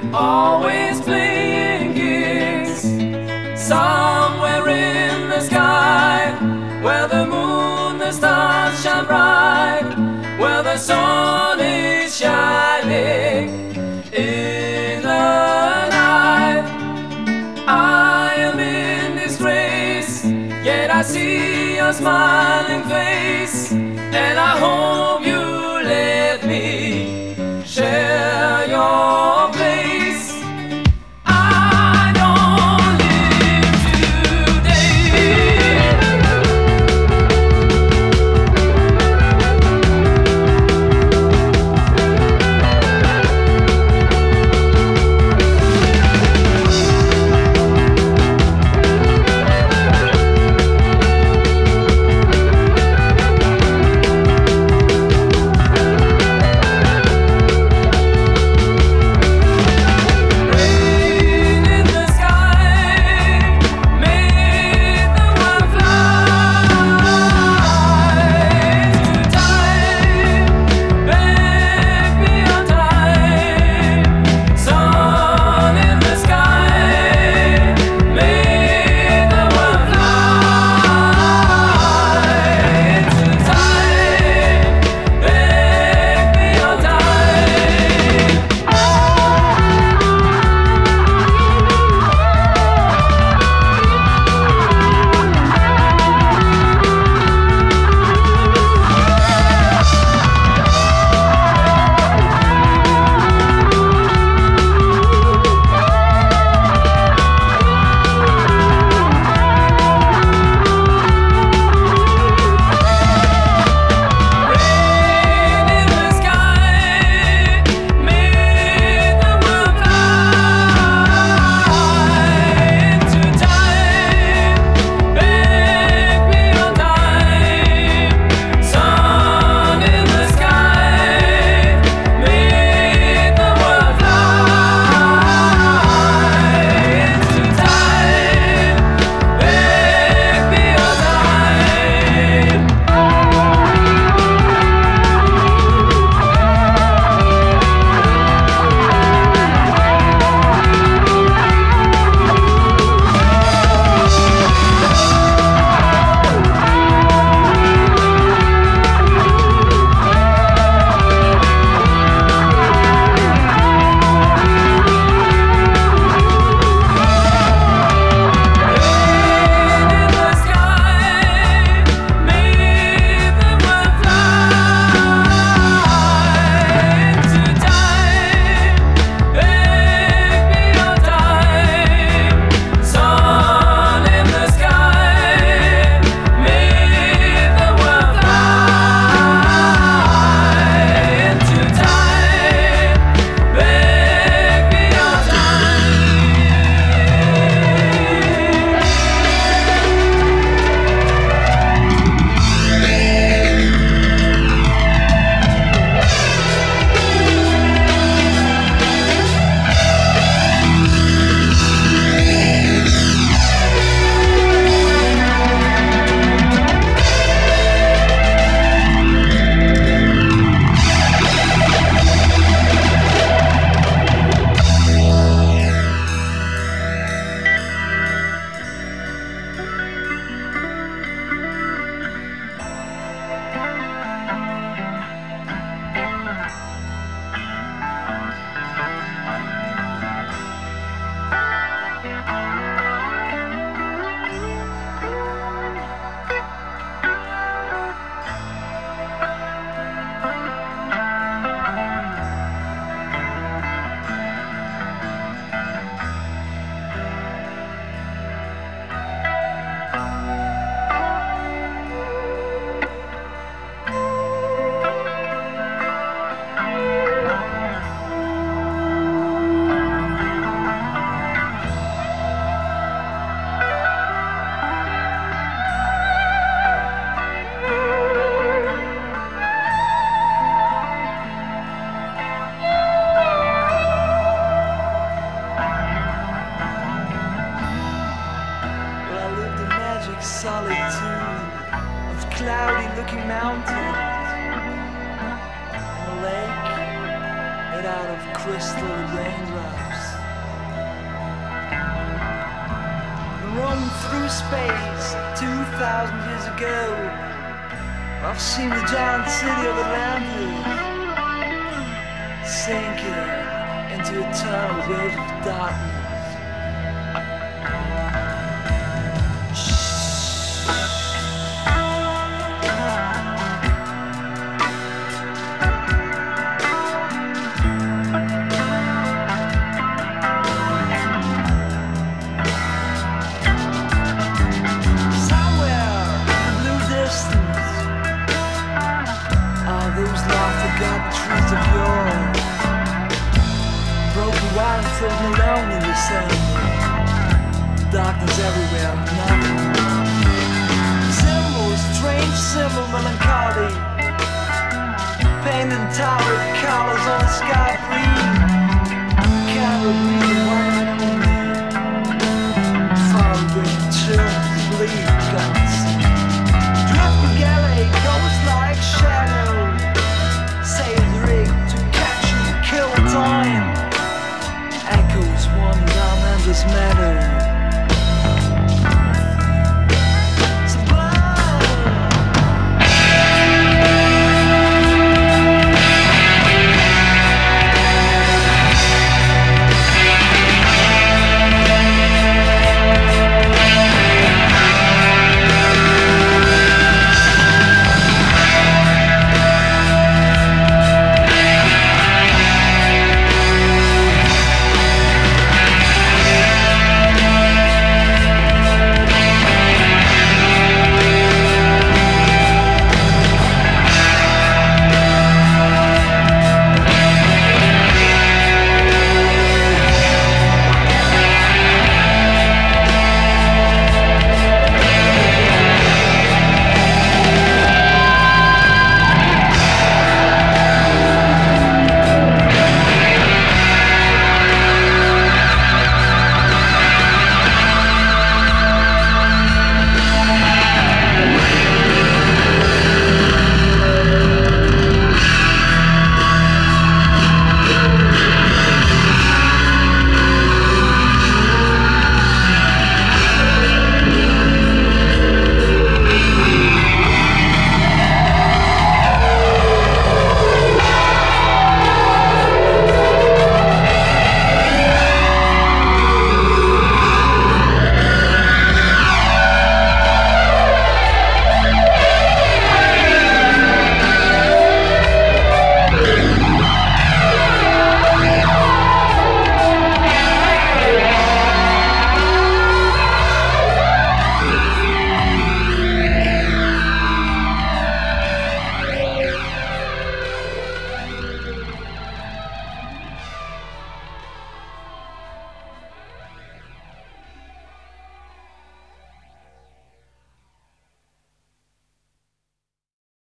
always playing gigs somewhere in the sky, where the moon, the stars shine bright, where the sun is shining in the night. I am in disgrace, yet I see your smiling face, and I hope you let me share your place. I don't live today. out of crystal raindrops. Roaming through space 2,000 years ago, I've seen the giant city of Atlantis sinking into eternal waves of darkness. Trees of yore, broken wire floating alone in the sun. Darkness everywhere, nothing. Symbols, strange symbol, melancholy. Painted tower colors on the sky green. Candle green, one and only. Far away, chills, bleed, guns. Drifting galley, ghost like shadow. Time echoes one down endless meadow.